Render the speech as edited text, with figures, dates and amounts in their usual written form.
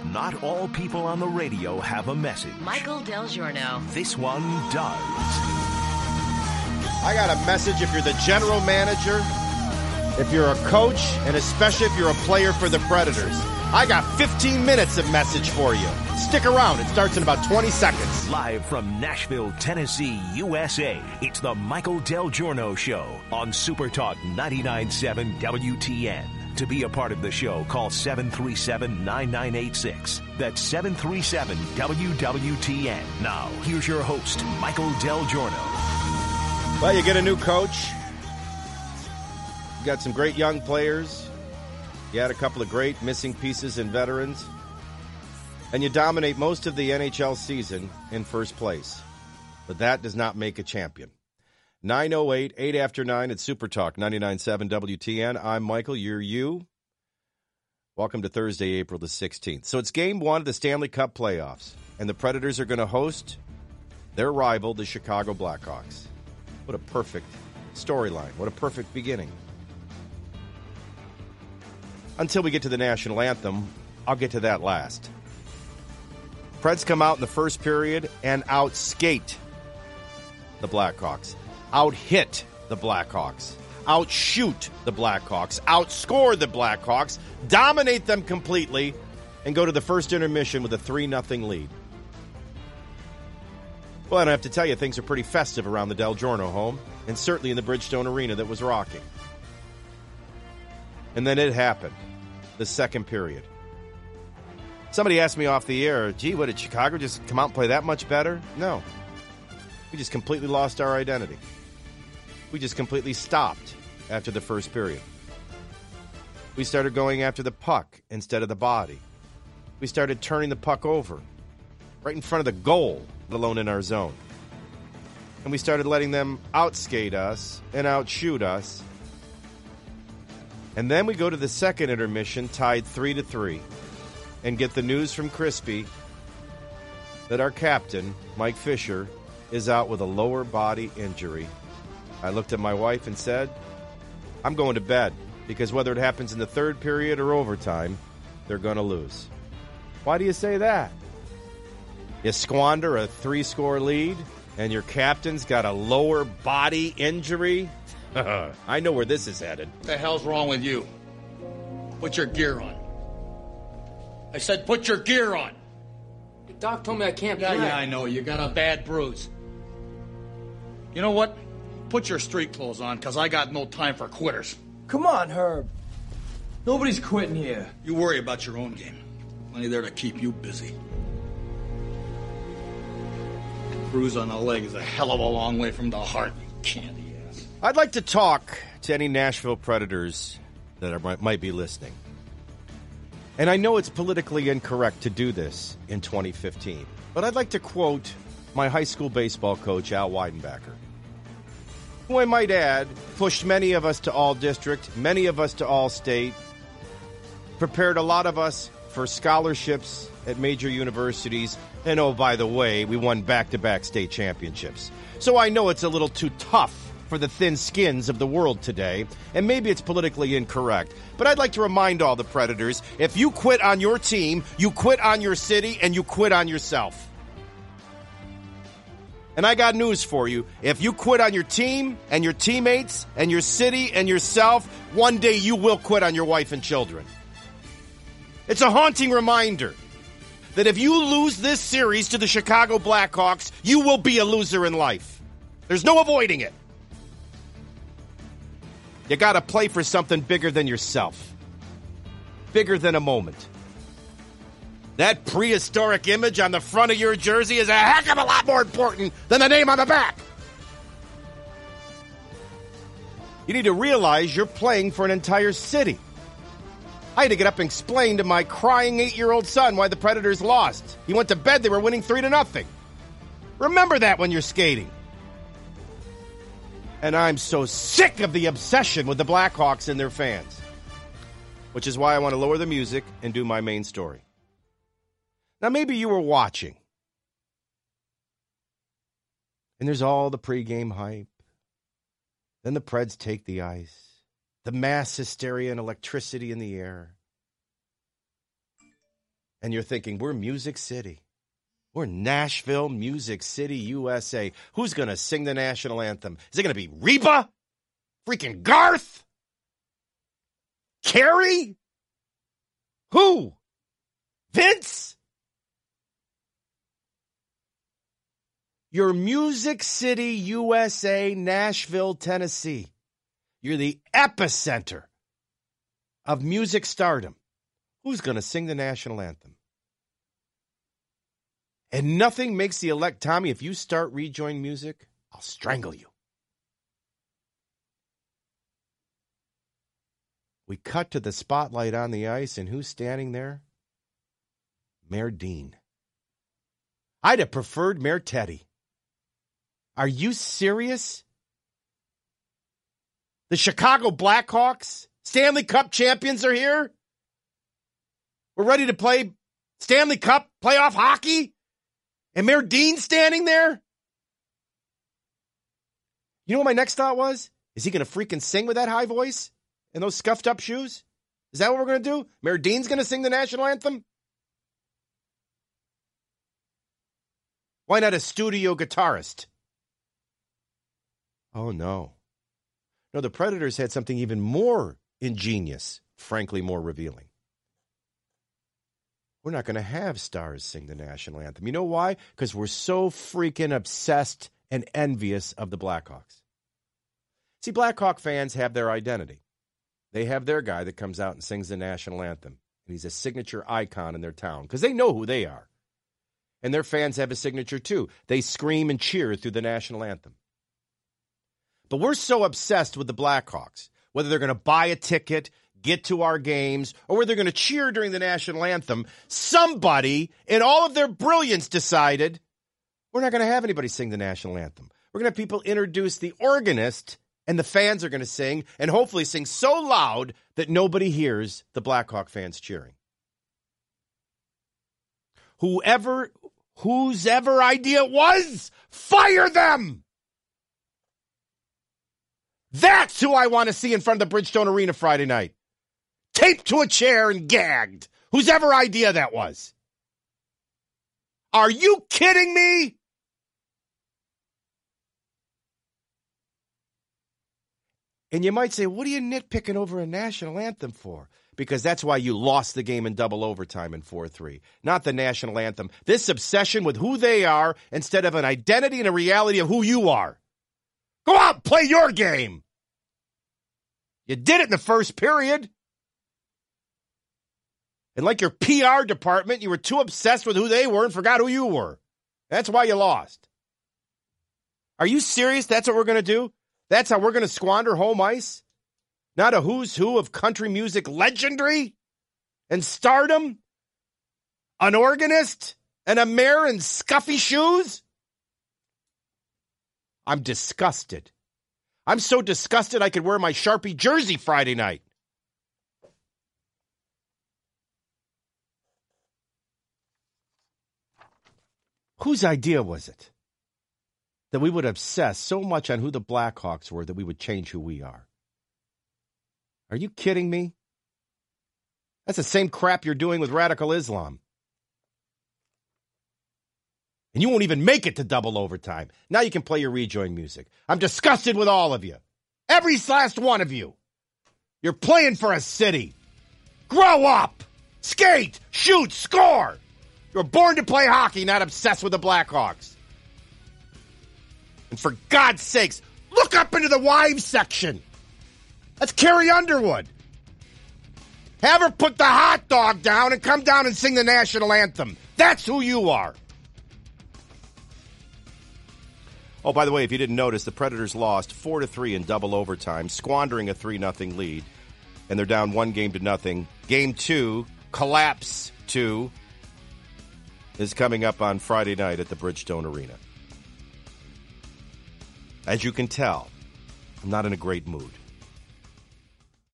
Not all people on the radio have a message. Michael Del Giorno. This one does. I got a message if you're the general manager, if you're a coach, and especially if you're a player for the Predators. I got 15 minutes of message for you. Stick around. It starts in about 20 seconds. Live from Nashville, Tennessee, USA, it's the Michael Del Giorno Show on Super Talk 99.7 WTN. To be a part of the show, call 737-9986. That's 737-WWTN. Now, here's your host, Michael Del Giorno. Well, you get a new coach. You got some great young players. You had a couple of great missing pieces and veterans. And you dominate most of the NHL season in first place. But that does not make a champion. 9:08, 8 after 9 at Super Talk 99.7 WTN. I'm Michael. You're you. Welcome to Thursday, April the 16th. So it's game one of the Stanley Cup playoffs. And the Predators are going to host their rival, the Chicago Blackhawks. What a perfect storyline. What a perfect beginning. Until we get to the national anthem, I'll get to that last. Preds come out in the first period and outskate the Blackhawks. Out-hit the Blackhawks. Outshoot the Blackhawks. Outscore the Blackhawks. Dominate them completely and go to the first intermission with a 3-0 lead. Well, I don't have to tell you, things are pretty festive around the Del Giorno home, and certainly in the Bridgestone Arena that was rocking. And then it happened, the second period. Somebody asked me off the air, gee, what, did Chicago just come out and play that much better? No. We just completely lost our identity. We just completely stopped after the first period. We started going after the puck instead of the body. We started turning the puck over right in front of the goal, let alone in our zone. And we started letting them outskate us and outshoot us. And then we go to the second intermission, tied 3-3, and get the news from Crispy that our captain, Mike Fisher, is out with a lower body injury. I looked at my wife and said, I'm going to bed, because whether it happens in the third period or overtime, they're going to lose. Why do you say that? You squander a 3-score lead, and your captain's got a lower body injury? I know where this is headed. What the hell's wrong with you? Put your gear on. I said put your gear on. The doc told me I can't play. Yeah, I know. You got a bad bruise. You know what? Put your street clothes on, because I got no time for quitters. Come on, Herb. Nobody's quitting here. You worry about your own game. Plenty there to keep you busy. Bruise on the leg is a hell of a long way from the heart, you candy ass. I'd like to talk to any Nashville Predators that might be listening. And I know it's politically incorrect to do this in 2015, but I'd like to quote my high school baseball coach, Al Weidenbacher, who I might add pushed many of us to all-district, many of us to all-state, prepared a lot of us for scholarships at major universities, and oh, by the way, we won back-to-back state championships. So I know it's a little too tough for the thin skins of the world today, and maybe it's politically incorrect. But I'd like to remind all the Predators, if you quit on your team, you quit on your city, and you quit on yourself. And I got news for you. If you quit on your team and your teammates and your city and yourself, one day you will quit on your wife and children. It's a haunting reminder that if you lose this series to the Chicago Blackhawks, you will be a loser in life. There's no avoiding it. You got to play for something bigger than yourself. Bigger than a moment. That prehistoric image on the front of your jersey is a heck of a lot more important than the name on the back. You need to realize you're playing for an entire city. I had to get up and explain to my crying 8-year-old son why the Predators lost. He went to bed, they were winning 3-0. Remember that when you're skating. And I'm so sick of the obsession with the Blackhawks and their fans. Which is why I want to lower the music and do my main story. Now, maybe you were watching. And there's all the pregame hype. Then the Preds take the ice. The mass hysteria and electricity in the air. And you're thinking, we're Music City. We're Nashville, Music City, USA. Who's going to sing the national anthem? Is it going to be Reba? Freaking Garth? Carrie? Who? Vince? You're Music City, USA, Nashville, Tennessee. You're the epicenter of music stardom. Who's going to sing the national anthem? And nothing makes the elect, Tommy, if you start Rejoin Music, I'll strangle you. We cut to the spotlight on the ice, and who's standing there? Mayor Dean. I'd have preferred Mayor Teddy. Are you serious? The Chicago Blackhawks, Stanley Cup champions, are here? We're ready to play Stanley Cup playoff hockey? And Mayor Dean standing there? You know what my next thought was? Is he going to freaking sing with that high voice and those scuffed up shoes? Is that what we're going to do? Mayor Dean's going to sing the national anthem? Why not a studio guitarist? Oh, no. No, the Predators had something even more ingenious, frankly more revealing. We're not going to have stars sing the national anthem. You know why? Because we're so freaking obsessed and envious of the Blackhawks. See, Blackhawk fans have their identity. They have their guy that comes out and sings the national anthem. And he's a signature icon in their town because they know who they are. And their fans have a signature too. They scream and cheer through the national anthem. But we're so obsessed with the Blackhawks, whether they're going to buy a ticket, get to our games, or whether they're going to cheer during the national anthem, somebody in all of their brilliance decided we're not going to have anybody sing the national anthem. We're going to have people introduce the organist, and the fans are going to sing, and hopefully sing so loud that nobody hears the Blackhawk fans cheering. Whose ever idea it was, fire them! That's who I want to see in front of the Bridgestone Arena Friday night. Taped to a chair and gagged. Whose ever idea that was. Are you kidding me? And you might say, what are you nitpicking over a national anthem for? Because that's why you lost the game in double overtime in 4-3. Not the national anthem. This obsession with who they are instead of an identity and a reality of who you are. Go out and play your game. You did it in the first period. And like your PR department, you were too obsessed with who they were and forgot who you were. That's why you lost. Are you serious? That's what we're going to do? That's how we're going to squander home ice? Not a who's who of country music legendary and stardom? An organist and a mayor in scuffy shoes? I'm disgusted. I'm so disgusted I could wear my Sharpie jersey Friday night. Whose idea was it that we would obsess so much on who the Blackhawks were that we would change who we are? Are you kidding me? That's the same crap you're doing with radical Islam. And you won't even make it to double overtime. Now you can play your Rejoin Music. I'm disgusted with all of you. Every last one of you. You're playing for a city. Grow up. Skate. Shoot. Score. You're born to play hockey, not obsessed with the Blackhawks. And for God's sakes, look up into the wives section. That's Carrie Underwood. Have her put the hot dog down and come down and sing the national anthem. That's who you are. Oh, by the way, if you didn't notice, the Predators lost 4-3 in double overtime, squandering a 3-0 lead, and they're down 1-0. Game 2, Collapse 2, is coming up on Friday night at the Bridgestone Arena. As you can tell, I'm not in a great mood.